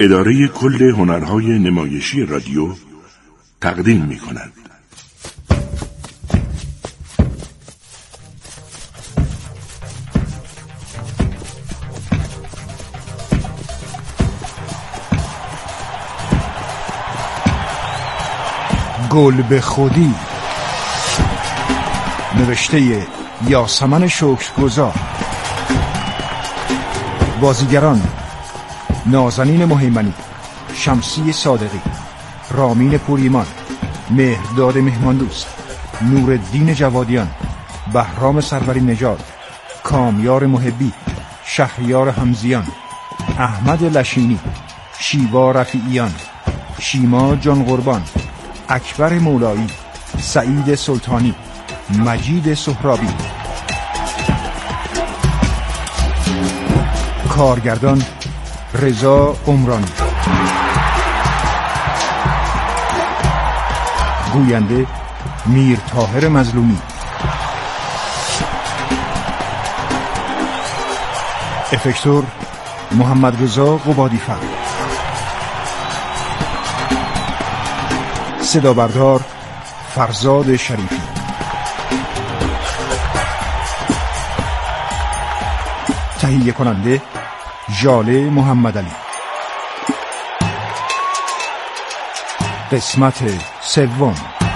اداره کل هنرهای نمایشی رادیو تقدیم می‌کند. گل به خودی، نوشته یاسمن شکرگزار. بازیگران: نازنین مهیمنی، شمسی صادقی، رامین پوریمان، مهرداد مهماندوست، نورالدین جوادیان، بهرام سروری نژاد، کامیار محبی، شهریار حمزیان، احمد لشینی، شیوا رفیعیان، شیما جان قربان، اکبر مولایی، سعید سلطانی، مجید سهرابی. کارگردان: رضا عمرانی. گوینده: میر طاهر مظلومی. افکتور: محمد رضا قبادی‌فر. صدا بردار: فرزاد شریفی. تهیه کننده: ژاله محمدعلی. قسمت سوم.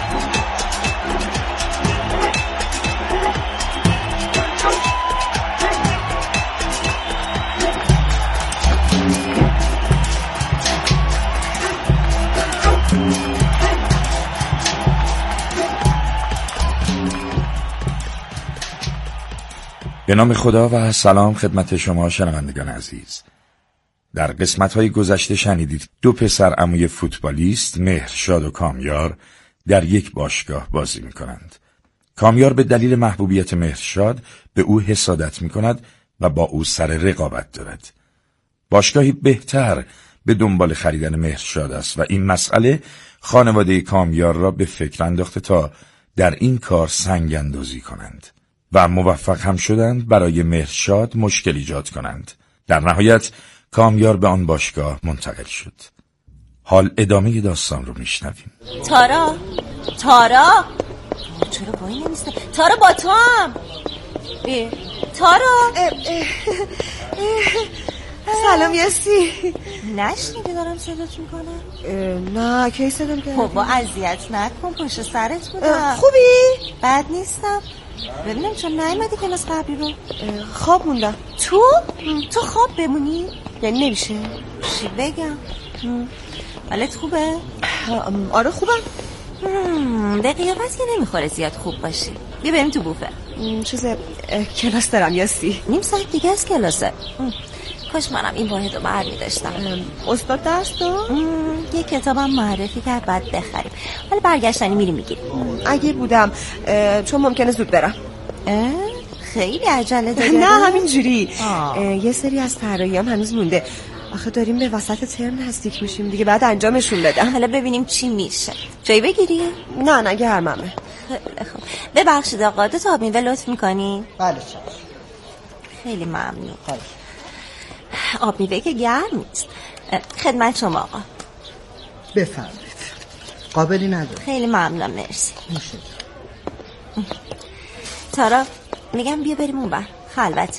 به نام خدا و سلام خدمت شما شنوندگان عزیز. در قسمت‌های گذشته شنیدید دو پسر عموی فوتبالیست مهرشاد و کامیار در یک باشگاه بازی می‌کنند. کامیار به دلیل محبوبیت مهرشاد به او حسادت می‌کند و با او سر رقابت دارد. باشگاهی بهتر به دنبال خریدن مهرشاد است و این مسئله خانواده کامیار را به فکر انداخته تا در این کار سنگ اندازی کنند و موفق هم شدند برای مهرشاد مشکل ایجاد کنند. در نهایت کامیار به آن باشگاه منتقل شد. حال ادامه داستان رو میشنویم. تارا چرا وای نمیسته؟ تارا با تو هم. تارا سلام یاسی. نشنیدی دارم صدات میکنم؟ نه کی صدام کردی؟ بابا اذیت نکن، پشت سرت بودم. خوبی؟ بد نیستم. ببینم چون نیومدی کلاس قبلی رو. خواب موندم. تو خواب بمونی؟ یعنی نمیشه؟ چی بگم؟ حالت خوبه؟ آره خوبم. به قیافت که نمیخوره زیاد خوب باشی. بیا بریم تو بوفه. کلاس دارم یاسی. نیم ساعت دیگه از کلاسه. کاش منم این واحد رو برمی داشتم. استاد درس داد؟ یه کتابم معرفی کرد باید بخریم. ولی برگشتنی میریم میگیریم. اگه بودم چون ممکنه زود برم. خیلی عجله داری؟ نه همینجوری. یه سری از طراحیام هنوز مونده. آخه داریم به وسط ترم نزدیک میشیم دیگه، بعد انجامشون بدم. حالا ببینیم چی میشه. جایی بگیری؟ نه گرممه. خب ببخشید آقا، 2 تا آب میوه لطف میکنی؟ بله خیلی ممنون. آب میوه که گرم نیست. خدمت شما آقا. بفرمایید. قابلی نداره. خیلی ممنونم، مرسی. میشه. تارا میگم بیا بریم اون بر خلوت.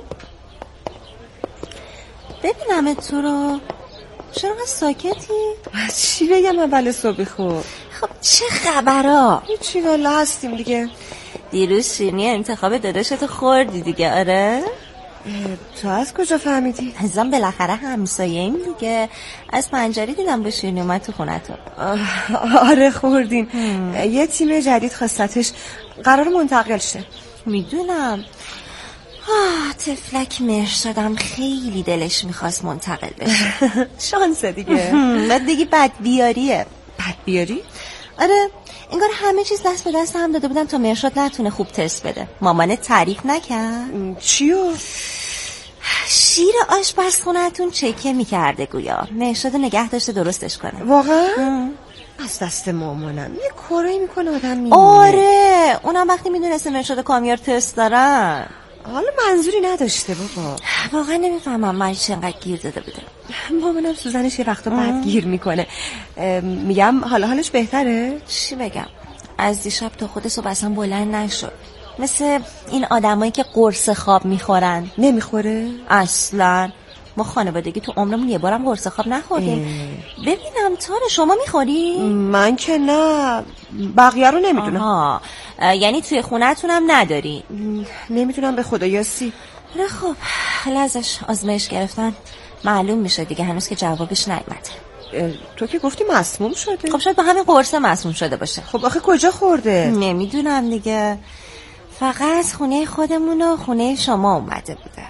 ببینم تو رو. چرا ساکتی؟ چی بگم اول صبح خوب؟ خب چه خبرها؟ هیچی والا هستیم دیگه. دیروز شیرینی انتخاب داداشتو خوردی دیگه؟ آره؟ تو از کجا فهمیدی؟ ازم بالاخره همسایه‌ایم دیگه. از پنجره دیدم با شیرینی اومد تو خونتو. آره خوردیم. یه تیم جدید خواستش، قرار منتقل شه. میدونم. طفلک مهرشادم خیلی دلش میخواست منتقل بشه. شانس دیگه. بعد دیگه بدبیاریه. بدبیاری؟ آره، انگار همه چیز دست به دست هم داده بودن تا مهرشاد نتونه خوب تست بده. مامانت تعریف نکرد؟ چیو؟ شیر آشپزخونه‌تون چکه میکرده گویا. مهرشاد نگه داشته درستش کنه. واقعا؟ از دست مامانم یه کاری میکنه آدم میمونه. آره، اونم وقتی میدونسته مهرشاد کامیار تست دارن. حالا منظوری نداشته بابا. واقعا نمیفهمم من چقدر گیر داده بوده. مامانم سوزنش یه وقتا بعد گیر میکنه. میگم حالش بهتره؟ چی بگم، از دیشب تا خود صبح اصلا بلند نشد. مثل این آدمایی که قرص خواب میخورن. نمیخوره؟ اصلا ما خانوادگی تو عمرمون یه بارم قرص خواب نخوردیم. ببینم تاره شما میخوری؟ من که نه، بقیه رو نمیدونم. یعنی توی خونه‌تونم نداری؟ نمیدونم به خدا یاسی. خب حالا ازش آزمایش گرفتن معلوم میشه دیگه، هنوز که جوابش نیومده. تو که گفتی مسموم شده. خب شاید با همین قرص مسموم شده باشه. خب آخه کجا خورده؟ نمیدونم دیگه، فقط خونه خودمون و خونه شما اومده بوده.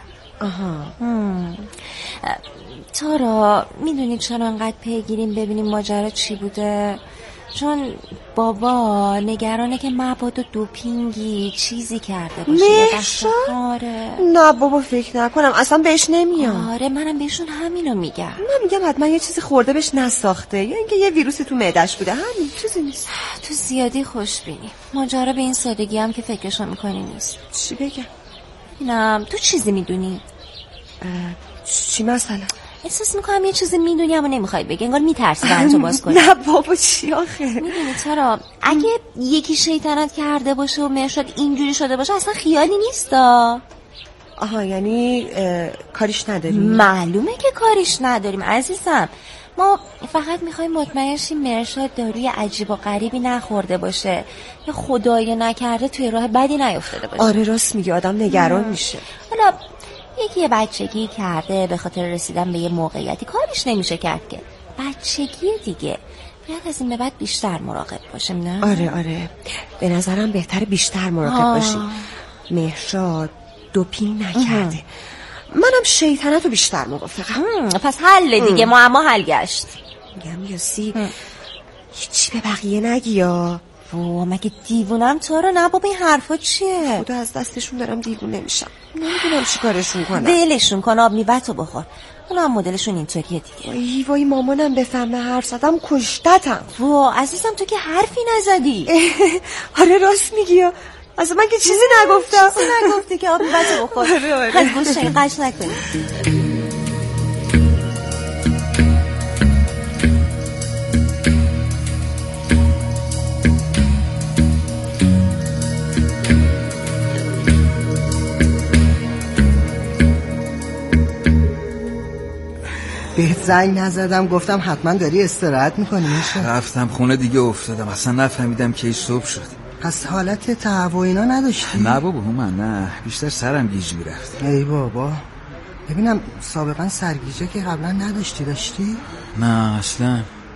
تارا میدونی چرا انقدر پیگیریم ببینیم ماجرا چی بوده؟ چون بابا نگرانه که مبادا دوپینگی چیزی کرده باشه. نه بابا فکر نکنم، اصلا بهش نمیام. آره منم بهشون همینو میگم. من میگم حتما یه چیزی خورده بهش نساخته یا اینکه یه ویروسی تو معده‌اش بوده، همین چیزی نیست. تو زیادی خوشبینی. ماجرا به این سادگی هم که فکرشو میکنی نیست. چی بگم؟ اینم تو چیزی میدونی؟ چی مثلا؟ احساس میکنم یه چیزی میدونی اما نمیخوای بگی، انگار میترسی دهنتو باز کنی. نه بابا چی آخه؟ میدونی چرا اگه یکی شیطنت کرده باشه و مرشاد اینجوری شده باشه اصلا خیالی نیستا. یعنی کاریش نداریم؟ معلومه که کاریش نداریم عزیزم. ما فقط میخوایم مطمئن شیم مرشاد داروی عجیب و غریبی نخورده باشه یا خدای نکرده توی راه بدی نیفتاده باشه. آره راست میگه، آدم نگران میشه. حالا یکی بچگی کرده به خاطر رسیدن به یه موقعیتی، کارش نمیشه کرد که. بچگی دیگه، باید از این به بعد بیشتر مراقب باشیم. نه؟ آره به نظرم بهتره بیشتر مراقب باشیم. مهرشاد دوپینگ نکرده. منم شیطنتو بیشتر موافقم. پس حل دیگه، معما حل گشت. میگم یاسی هیچی به بقیه نگی یا مگه دیوونم تو رو؟ نه بابا این حرفا چیه؟ خدا از دستشون دارم دیوونه میشم، نمیدونم چی کارشون کنم. ولشون کن، آب میوه‌تو بخور. اونا هم مدلشون اینطوریه دیگه. وای مامانم بفهمه حرف زدم کشتتم. عزیزم تو که حرفی نزدی. آره راست میگی، اصلا من که چیزی نگفتم. چیزی نگفتی که آب میوه‌تو بخور. آره. گوش قش نکنی. بهت زنگ نزدم، گفتم حتما داری استراحت میکنی. رفتم خونه دیگه افتادم، اصلا نفهمیدم که صبح شد. پس حالت تهوع اینا نداشتی؟ نه بابا من نه، بیشتر سرم گیج میرفت. ای بابا ببینم سابقا سرگیجه که قبلا داشتی؟ نه اصلا.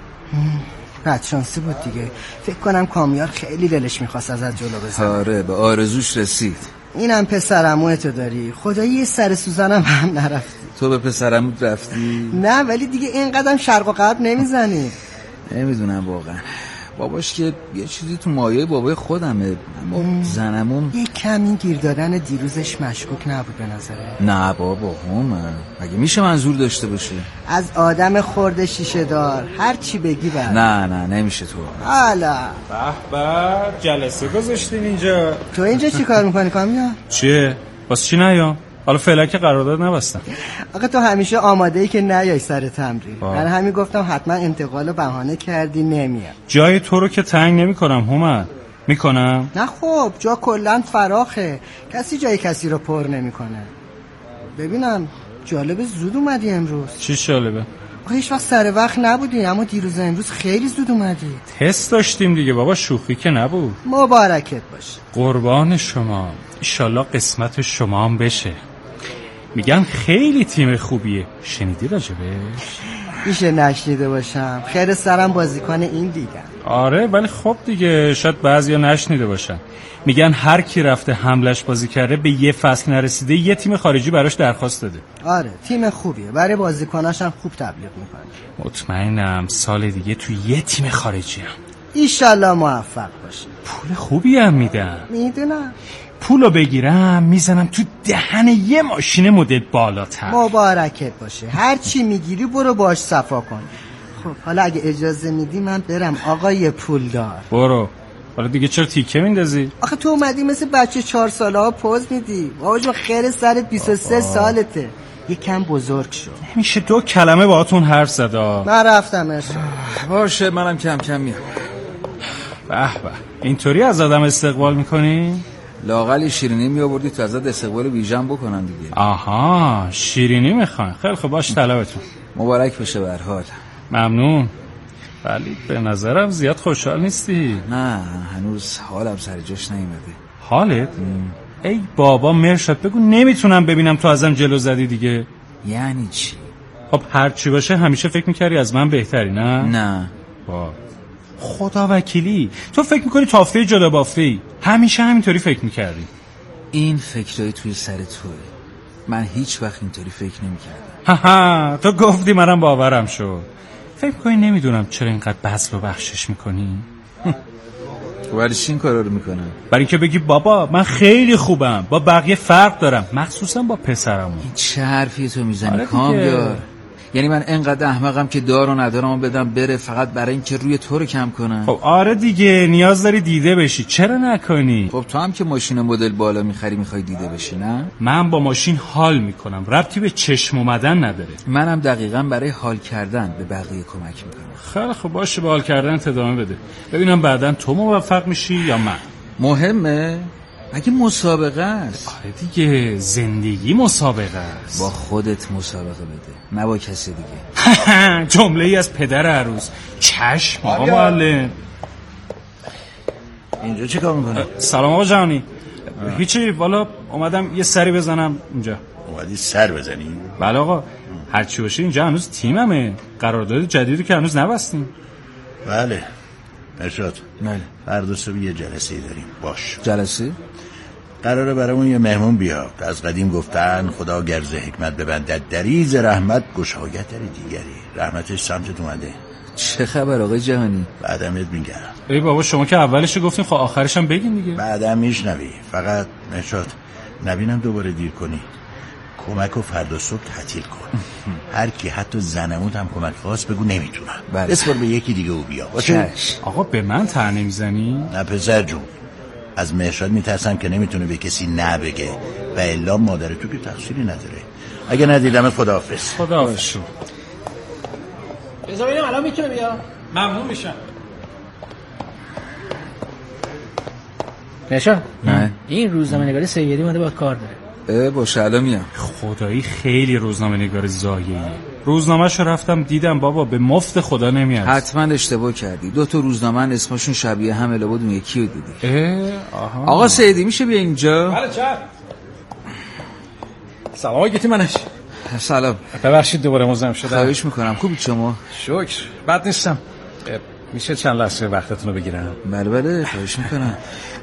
بدشانسی بود دیگه. فکر کنم کامیار خیلی دلش میخواست ازت جلو بزنه. آره به آرزوش رسید. اینم پسرعموتو داری، خدایی یه سر سوزنم هم نرفتی. تو به پسرعموت رفتی؟ نه ولی دیگه این قدم شرق و غرب نمیزنی. نمیدونم واقعا، باباش که یه چیزی تو مایه بابای خودمه، اما زنمون یه کمی گیر دادن دیروزش مشکوک نبود به نظره؟ نه بابا مگه میشه منظور داشته باشه؟ از آدم خورده شیشه دار هر چی بگی بعد. نه نمیشه تو. حالا به جلسه گذاشتین اینجا. تو اینجا چی کار میکنی کامیار؟ چیه؟ واسه چی نیام؟ حالا فعلا که قرارداد نبستم. آقا تو همیشه آماده ای که نیای سر تمرین. من همین گفتم حتما انتقالو بهانه کردی نمیام. جای تو رو که تنگ نمی‌کنم هومن. میکنم؟ نه خب جا کلا فراخه، کسی جای کسی رو پر نمیکنه. ببینم جالب زود اومدی امروز. چی جالبه؟ هیچ وقت سر وقت نبودی اما دیروز امروز خیلی زود اومدی. تست داشتیم دیگه بابا، شوخی که نبود. مبارکت باشه. قربان شما، انشالله قسمت شما هم بشه. میگن خیلی تیم خوبیه، شنیدی راجبش؟ میشه نشنیده باشم، خیر سرم بازیکن این دیگه. آره ولی خب دیگه شاید بعضیا نشنیده باشن. میگن هر کی رفته حملش بازی کرده به یه فصل نرسیده یه تیم خارجی براش درخواست داده. آره تیم خوبیه، برای بازیکناش هم خوب تبلیغ میکنه. مطمئنم سال دیگه تو یه تیم خارجی هم ایشالله موفق باشه. پول خوبی هم میدم. میدونم. پولو بگیرم میزنم تو دهن یه ماشین مدل بالاتر. مبارکت باشه، هر چی میگیری برو باش صفا کن. خب حالا اگه اجازه میدی من برم آقای پولدار. برو. حالا دیگه چرا تیکه میندازی؟ آخه تو اومدی مثل بچه 4 ساله ها پوز میدی. بابا جون خیر سرت 23 سالته. یکم بزرگ شد. میشه 2 کلمه باهاتون حرف زد. من رفتم ارشاد. باشه منم کم کم میام. به به اینطوری از آدم استقبال میکنی؟ لااقل شیرینی میآوردی تو ازت استقبال ویژن بکنن دیگه. آها شیرینی میخوان. خیلی خب باش طلبتون. مبارک بشه به هر حال. ممنون. ولی به نظرم زیاد خوشحال نیستی. نه هنوز حالم سر جاش نیومده. حالت؟ ای بابا مرشد بگو نمیتونم ببینم تو ازم جلو زدی دیگه. یعنی چی؟ خب هر چی باشه همیشه فکر میکردی از من بهتری نه؟ نه با خدا وکیلی تو فکر میکنی تافته جدا بافته. همیشه همینطوری فکر میکردی. این فکرای توی سر توه. من هیچ وقت اینطوری فکر نمیکردم. ها تو گفتی منم باورم شد. فکر کنی نمیدونم چرا اینقدر بذل و بخشش میکنی؟ ولی چی این کارا رو میکنم؟ برای اینکه بگی بابا من خیلی خوبم، با بقیه فرق دارم، مخصوصا با پسرمون. این چه حرفی تو میزنی کامیار؟ یعنی من انقدر احمقم که دار و ندارم بدم بره فقط برای اینکه روی تو رو کم کنم؟ خب آره دیگه نیاز داری دیده بشی، چرا نکنی؟ خب تو هم که ماشین مدل بالا میخری میخوای دیده بشی نه؟ من با ماشین حال میکنم، ربطی به چشم اومدن نداره. منم دقیقاً برای حال کردن به بقیه کمک میکنم. خیلی خب باشه به حال کردن ادامه بده، ببینم بعداً تو موفق میشی یا من. مهمه؟ مگه مسابقه است؟ آره دیگه زندگی مسابقه است. با خودت مسابقه بده نه با کسی دیگه. جمله ای از پدر عروس. چشم آقا معلم. اینجا چه کار میکنی؟ سلام آقا جهانی. هیچی والا اومدم یه سری بزنم اینجا. اومدی سر بزنی؟ بله آقا هرچی باشه اینجا هنوز تیممه، قرارداد جدیدی که هنوز نبستیم. بله ارشاد. بله فردا صبح یه جلسه‌ای داریم. باش. جلسه؟ قراره برامون یه مهمون بیاد. از قدیم گفتن خدا گرز حکمت ببندد دریز رحمت گشایت در دیگری. رحمتش سمتت اومده. چه خبر آقای جهانی؟ بعدم میگم. ای بابا شما که اولش گفتین خب آخرش هم بگین دیگه. بعدم میشنوی. فقط ارشاد نبینم دوباره دیر کنی. کمک و فردا صبح تعطیل کن. هر کی حتی زنموت هم کمک خواست بگو نمیتونم. بله. اسپار به یکی دیگه او بیا. باشه؟ آقا به من تر نمیزنی؟ نه پسر جون. از مهرشاد میترسم که نمیتونه به کسی نه بگه و الا مادر تو که تقصیری نداره. اگه ندیدم خداحافظ. خداحافظ. بذار ببینم الان میتونه بیا. ممنون میشم. نشان نه این روزنامه‌نگار سیدی اومده با کار داره. باشه الان میام. خدایی خیلی روزنامه نگار زایه‌ایه. روزنامه‌شو رفتم دیدم بابا به مفت خدا نمیاد. حتما اشتباه کردی. 2 تا روزنامه اسمشون شبیه همه لابد اون یکی رو دیدی. آها. آقا سیدی میشه بیا اینجا؟ بله چپ. سلام آقا گیتی منش. سلام. ببخشید دوباره مزاحم شدم. خواهش میکنم. خوبی شما؟ شکر. بد نیستم. میشه چند لحظه وقتتون رو بگیرم؟ بله بله خواهش میکنم.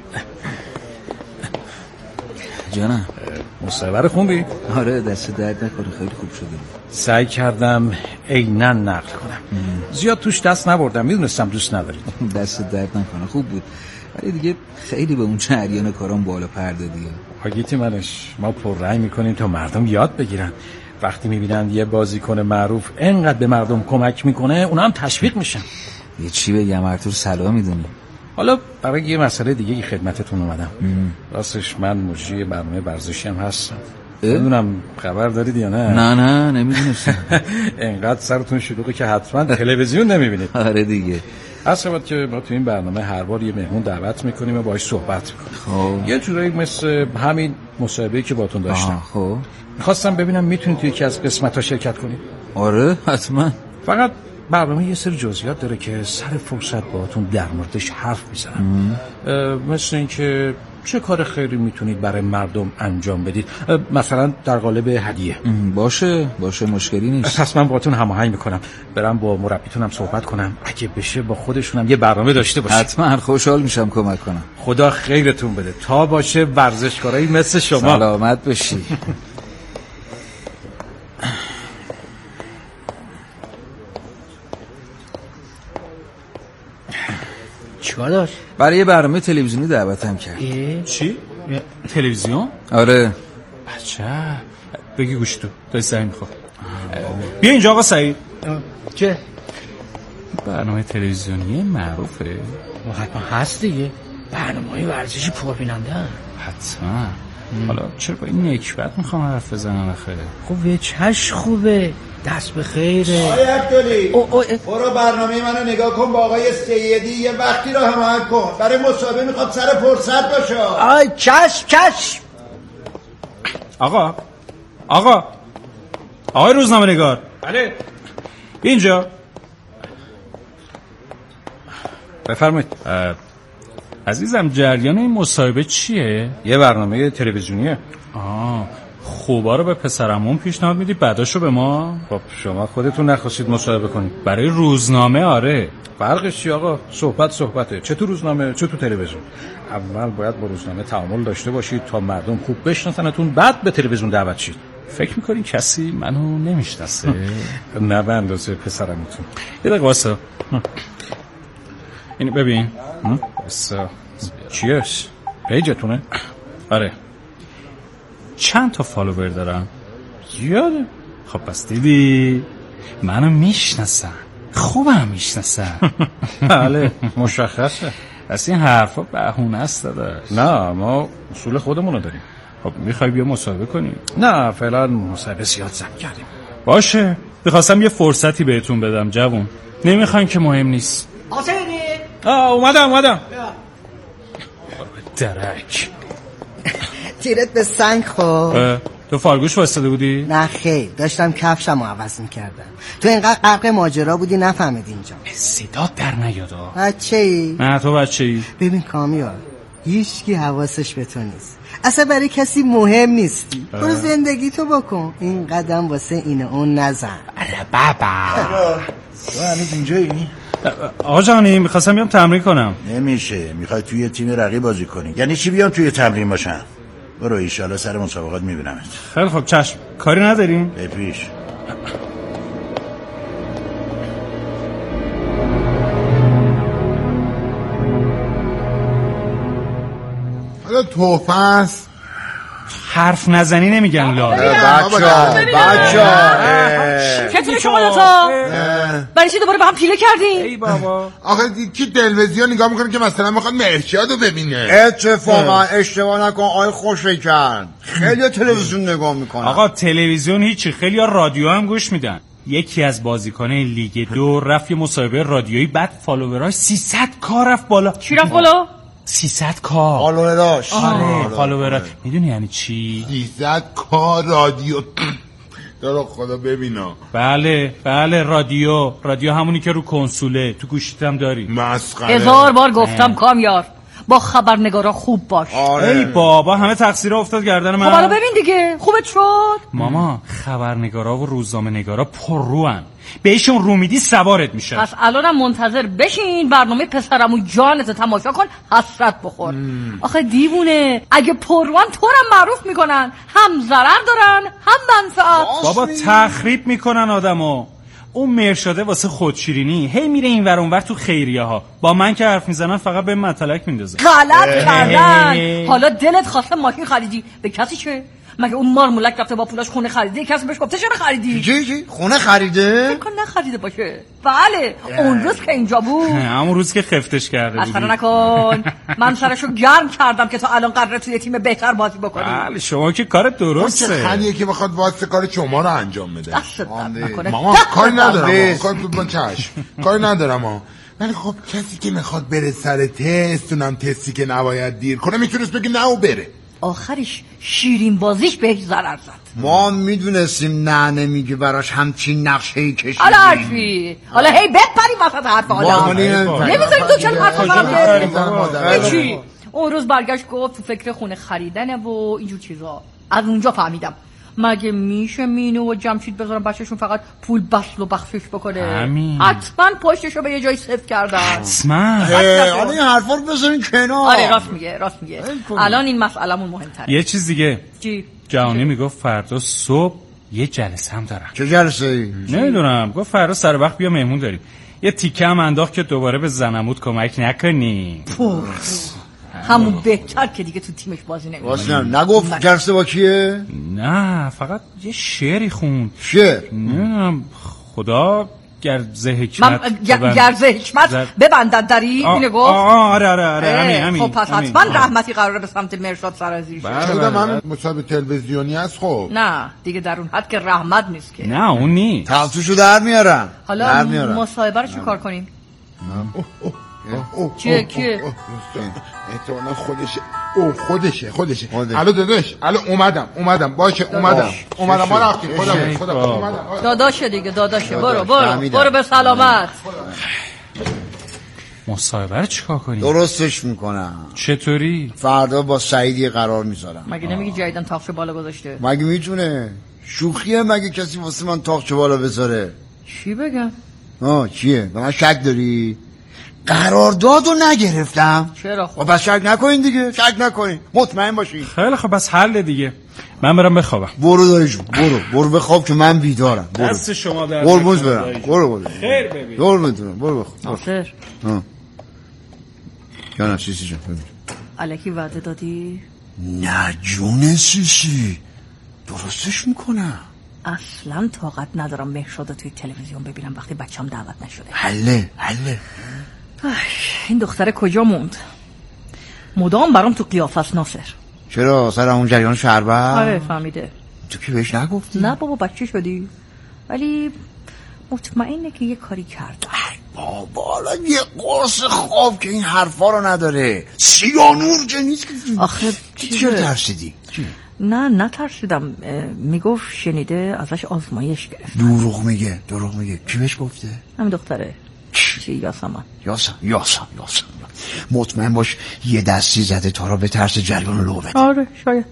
جانم مصاحبه رو خوندی؟ آره دست درد نکنه خیلی خوب شده. سعی کردم عیناً نقل کنم. زیاد توش دست نبردم، میدونستم دوست ندارید. دست درد نکنه خوب بود، ولی دیگه خیلی به اون جریان کارام بالا پر دادی. آگیتی منش ما پررأی میکنیم تا مردم یاد بگیرن. وقتی میبینن یه بازیکن معروف انقدر به مردم کمک میکنه اونا هم تشویق میشن. یه چی بگم ارتور سلام میدونی. حالا برای یه مسئله دیگه خدمتتون اومدم. راستش من مجری برنامه ورزشی هم هستم. نمیدونم خبر دارید یا نه؟ نه نمیدونستم. انقدر سرتون شلوغه که حتما تلویزیون نمیبینید. آره دیگه. اصلا باید که ما تو این برنامه هر بار یه مهمون دعوت میکنیم و باهاش صحبت میکنیم. خب یه جورایی مثل همین مصاحبه‌ای که باهاتون داشتم. خب میخواستم ببینم میتونید توی یکی از قسمت‌ها شرکت کنید. آره حتما. فقط برنامه یه سری جزئیات داره که سر فرصت باهاتون در موردش حرف میزنم. مثل اینکه چه کار خیری میتونید برای مردم انجام بدید، مثلا در قالب هدیه. باشه مشکلی نیست. پس من باهاتون هماهنگ میکنم برم با مربیتونم صحبت کنم اگه بشه با خودشونم یه برنامه داشته باشه. حتما خوشحال میشم کمک کنم. خدا خیرتون بده تا باشه ورزشکارایی مثل شما. سلامت باشی. چیکار داشت؟ برای یه برنامه تلویزیونی دعوتم کرد. چی؟ تلویزیون؟ آره. بچه بگی گوش تو داری سعی میخواد. بیا اینجا آقا سعید. چه؟ برنامه تلویزیونی معروفه؟ حتما هست دیگه، برنامه‌های ورزشی پربیننده حتما. حالا چرا با این نکبت میخوام حرف بزنم آخه؟ خب وجهش خوبه، دست به خیره. آقای عبدالی برو برنامه منو نگاه کن، با آقای سیدی یه وقتی رو هماهنگ کن، برای مسابقه میخواد سر فرصت باشه. آی چشم. آقای روزنامه نگار. بله اینجا. بفرمایید. عزیزم جریان این مصاحبه چیه؟ یه برنامه تلویزیونیه. خوبا رو به پسرمون پیشنهاد میدی بعداشو به ما؟ خب شما خودتون نخواستید مصاحبه کنید. برای روزنامه آره. فرقش چی آقا؟ صحبته، چه تو روزنامه چه تو تلویزیون. اول باید با روزنامه تعامل داشته باشید تا مردم خوب بشناسنتون، بعد به تلویزیون دعوت شید. فکر میکنین کسی منو نمیشناسه؟ نه به اندازه پسرمتون. یه دقیقه واسه اینو ببین. واسه چیست؟ پیجتونه؟ آره. چند تا فالوور دارم؟ زیاده. خب پس دیدی منو میشناسن، خوبم میشناسن. بله مشخصه. پس این حرفا بهونه است داداش. نه ما اصول خودمونو داریم. خب میخوای بیا مصاحبه کنیم؟ نه فعلا مصاحبه زیاد زن کردیم. باشه میخواستم یه فرصتی بهتون بدم جوون. نمیخواین که مهم نیست. اومدم. درک. تیرت به سنگ خب. تو فالگوش واسطه بودی؟ نه خیر، داشتم کفشمو عوض میکردم. تو اینقدر غرق ماجرا بودی نفهمیدی اینجا. صدا در نیاد. بچه‌ای؟ نه تو بچه‌ای. ببین کامیار، هیچکی حواسش به تو نیست، اصلا برای کسی مهم نیستی. برو زندگی تو بکن، این قدم واسه این اون نزن. اره بابا تو هنوز اینجایی؟ آقا جانی میخواستم بیام تمرین کنم. نمیشه، میخوای توی تیم رقیب بازی کنی. یعنی چی بیام توی تمرین باشم؟ برو ایشالا سر مسابقات میبینمت. خیلی خب چشم، کاری نداریم؟ به پیش. حالا توفه است. حرف نزنی نمیگن لا. بچه چطوری شما دوتا؟ برای چی دوباره با هم پیله کردین؟ ای بابا آخه کی تلویزیون نگاه میکنه که مثلا میخواد مهرشادو ببینه؟ اتفاقا اشتباه نکن آی خوشکن، خیلی تلویزیون نگاه میکنن. آقا تلویزیون هیچی، خیلی ها رادیو هم گوش میدن. یکی از بازیکنان لیگ 2 رفت یه مصاحبه رادیویی، بعد فالووراش 300k رفت بالا. چی رفت بالا؟ 300k فالووراش. آره فالووراش. میدونی یعنی چی؟ 300k رادیو. تو خدا ببینا. بله رادیو همونی که رو کنسوله تو گوشیت هم داری. مسخره. 1000 بار گفتم کامیار با خبرنگارا خوب باش. ای بابا همه تقصیر افتاد گردن من. خب حالا ببین دیگه خوبت شد. ماما خبرنگارا و روزنامه نگارا پرروان، بهشون رو میدی سوارت میشه. پس الانم منتظر بشین برنامه پسرمو جانت تماشا کن، حسرت بخور. آخه دیوونه، اگه پرروان تو رو معروف میکنن، هم ضرر دارن هم منفعت. بابا تخریب میکنن آدمو. اون مرشاده واسه خودشیرینی هی میره این ور اونور تو خیریه ها، با من که حرف میزنن فقط به مطلق میندازه. غلط کردن. حالا دلت خواسته ماشین خریدی، به کسی چه؟ مگه اون مارمولک رفته با پولاش خونه خریده، کسی بهش گفته چرا خریدی؟ چی خونه خریده؟ فکر کن نخریده باشه. بله اون روز که اینجا بود، همون روز که خفتش کرده بودی. اصلا نکن. من سرشو گرم کردم که تا الان قراره توی تیم بهتر بازی بکنی. بله شما که کارت درسته. چه خریه که بخواد واسه کار شما رو انجام بده. دست درد نکنه. ماما کاری ندارم، کاری ندارم. ولی خب کسی که میخواد بره سر تست، اونم تستی که نباید دیر کنه، میتونست بگه نه و بره. آخرش شیرین بازیش بهش ضرر زد. ما میدونستیم نه نمیگه براش همچین نقشه‌ای کشیدیم. حالا حرفی حالا هی بپری وسط حرف حالا نمیذاریم تو چرا حرف بزنم چی؟ اون روز برگشت گفت تو فکر خونه خریدنه و اینجور چیزا. از اونجا فهمیدم مگه میشه مینو و جمشید بذارم بچه‌شون فقط پول بسل و بخشش بکنه؟ حتما پشتشو به یه جای صفر کردن. حتما. حالا این حرفا رو بذارین کنار. آره راست میگه. الان این مسئله‌مون مهم‌تره. یه چیز دیگه. چی؟ جهانی میگفت فردا صبح یه جلسه هم دارم. چه جلسه‌ای؟ نمیدونم، گفت فردا سر وقت بیا مهمون داریم. یه تیکه هم انداخت که دوباره به زنمود کمک نکنی. همون بهتر که دیگه تو تیمش بازی نمی‌کنه. واسه نگفت جلسه با کیه؟ نه فقط یه شعری خوند. شعر؟ نمیدونم، خدا گرز حکمت گرز حکمت ببندد دری اینو گفت. آره همین. خب پس حتما رحمتی قراره به سمت مرشاد سرازیر شه. چرا من مصاحبه تلویزیونی است؟ خب نه دیگه در اون حد که رحمت نیست که. نه اون نیست. تفتوشو در میارم. حالا مصاحبه رو چیکار کنیم؟ کیه؟ احتمالا خودشه. الو داداش، الو اومدم باشه اومدم ما رفتیم. خدا اومدم. داداشه دیگه داداشه. برو به سلامت. مصاحبه رو چیکار کنیم؟ درستش میکنم. چطوری؟ فردا با سعیدی قرار میذارم. مگه نمیگی جدیدن تاقچه بالا گذاشته؟ مگه میتونه؟ شوخیه مگه کسی واسه من تاقچه بالا بذاره؟ چی بگم؟ چیه؟ به من شک داری؟ قراردادو نگرفتم. چرا خب؟ بس شک نکنین دیگه، شک نکنین، مطمئن باشین. خیلی خب بس حل دیگه. من برم بخوابم. برو دایجون، برو بخواب که من بیدارم. دست شما در قربونت برم. برو خیر ببین. برو بخواب. ناصر جانم سیسی جان ببین. الکی وعده دادی؟ نه جون سیسی، درستش میکنم. اصلا طاقت ندارم مهرشاد توی تلویزیون ببینم وقتی بچم دعوت نشده. حله این دختر کجا موند؟ مدام برام تو قیافه است ناصر. چرا سر اون جریان شربت؟ آره فهمیده. تو که بهش نگفتی؟ نه بابا بچه شدی، ولی مطمئنه که یه کاری کرده. بابا یه قرص خواب که این حرفا رو نداره. سیانور که نیست که. آخه چرا ترسیدی؟ نه نترسیدم. میگفت شنیده ازش آزمایش گرفت. دروغ میگه. کی بهش گفته؟ همین دختره. چی؟ یاسم. مطمئن باش یه دستی زده تا را به ترس جریان لو بده. آره شاید.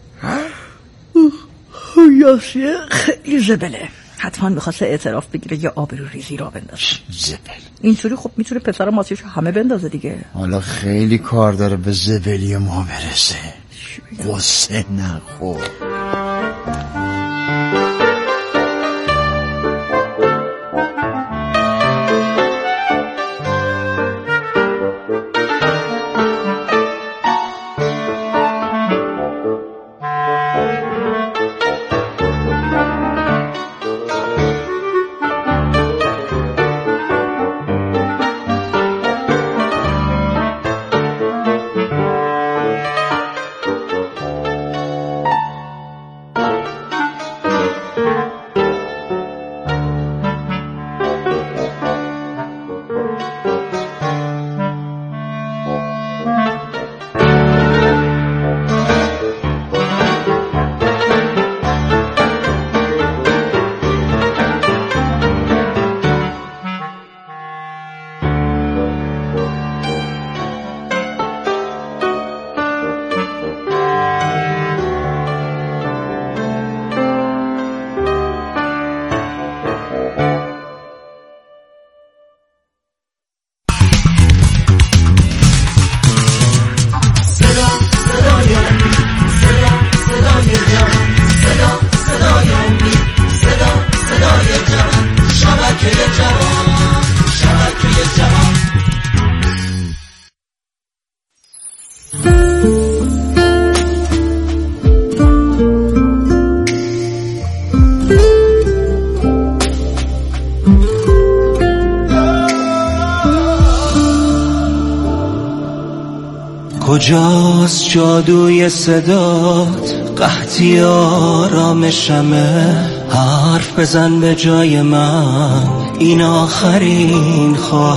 یاسیه خیلی زبله. حتما میخواسته اعتراف بگیره یا آبرو ریزی را بندازه. زبل اینطوری خب میتونه پسر ماسیشو همه بندازه دیگه. حالا خیلی کار داره به زبلی ما برسه. قصه نخور. کجاست جادوی صدات قحطی آرامشمه حرف بزن به جای من این آخرین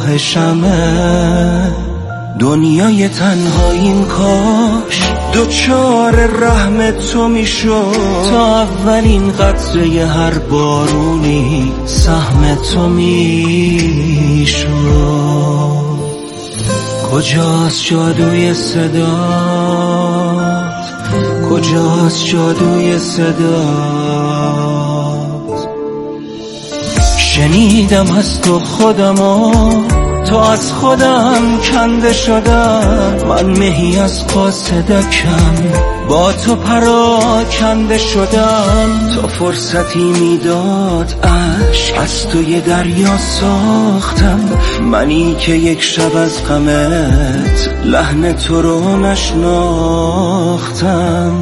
خواهشمه دنیای تنهاییم کاش دوچار رحم تو میشد تا اولین قطره هر بارونی سهم تو میشد کجاست جادوی صدات کجاست جادوی صدات شنیدم از تو خودمو تو از خودم کنده شدم من مهی از قاصدکم با تو پراکنده شدم تو فرصتی میداد عشق از تو یه دریا ساختم منی که یک شب از غمت لحن تو رو نشناختم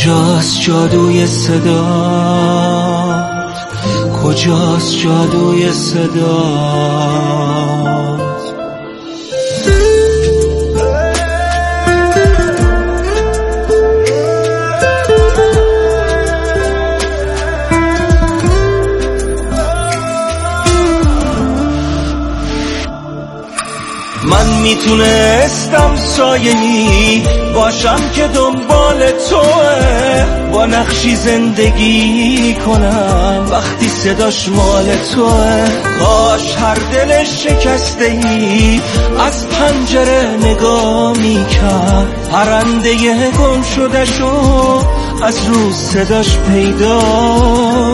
کجاست جادوی صدات؟ کجاست جادوی صدات؟ من میتونستم سایه‌ای باشم که دنبال توه، با نقشی زندگی کنم وقتی صداش مال توه. کاش هر دل شکسته‌ای از پنجره نگاه میکرد، پرنده گم شده‌شو از رو صداش پیدا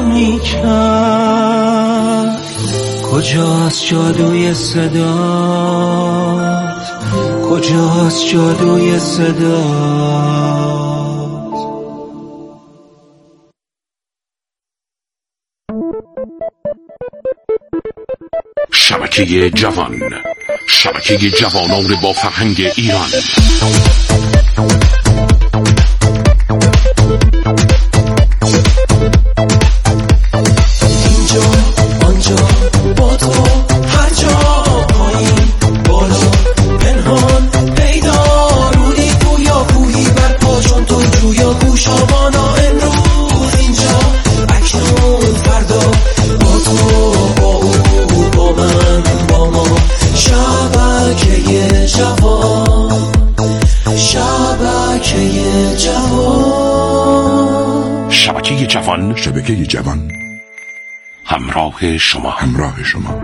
میکرد. کجاست جادوی صدات؟ کجاست جادوی صدات؟ شبکه جوان، شبکه جوانان با فرهنگ ایران. اینجا آنجا با تو هر جا، پایین بالا پنهان پیدا، رودی گویا کوهی بر پا چون تو جویا گوشابانا. امروز اینجا اکنون فردا، با تو با او با من با ما. شبکه جوان، شبکه جوان، شبکه جوان، شبکه جوان، همراه شما، همراه شما.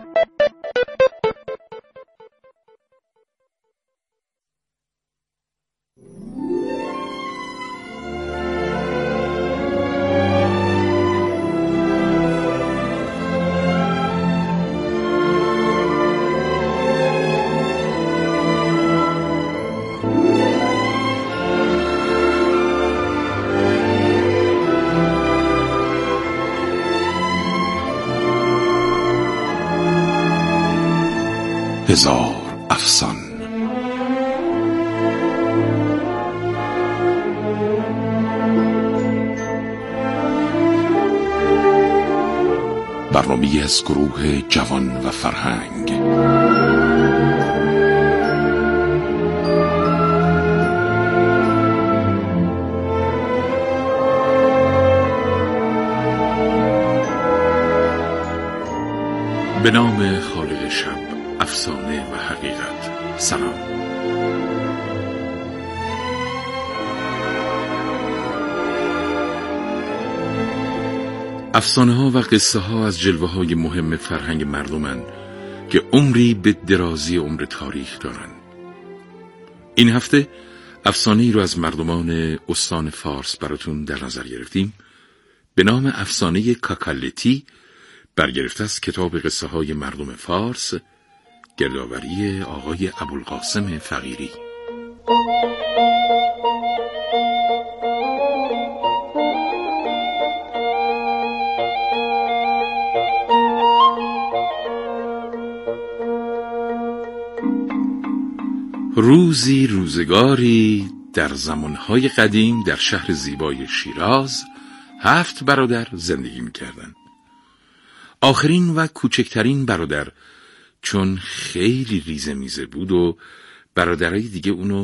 هزار افسان. برنامه‌ای از گروه جوان و فرهنگ. به نام خالق شب، افسانه و حقیقت. سلام. افسانه ها و قصه ها از جلوه های مهم فرهنگ مردمن که عمری به درازی عمر تاریخ دارن. این هفته افسانه ای رو از مردمان استان فارس براتون در نظر گرفتیم به نام افسانه کاکالتی، برگرفته از کتاب قصه های مردم فارس، گردآوری آقای ابوالقاسم فقیری. روزی روزگاری در زمانهای قدیم در شهر زیبای شیراز 7 برادر زندگی می‌کردند. آخرین و کوچکترین برادر چون خیلی ریزه میزه بود و برادرای دیگه اونو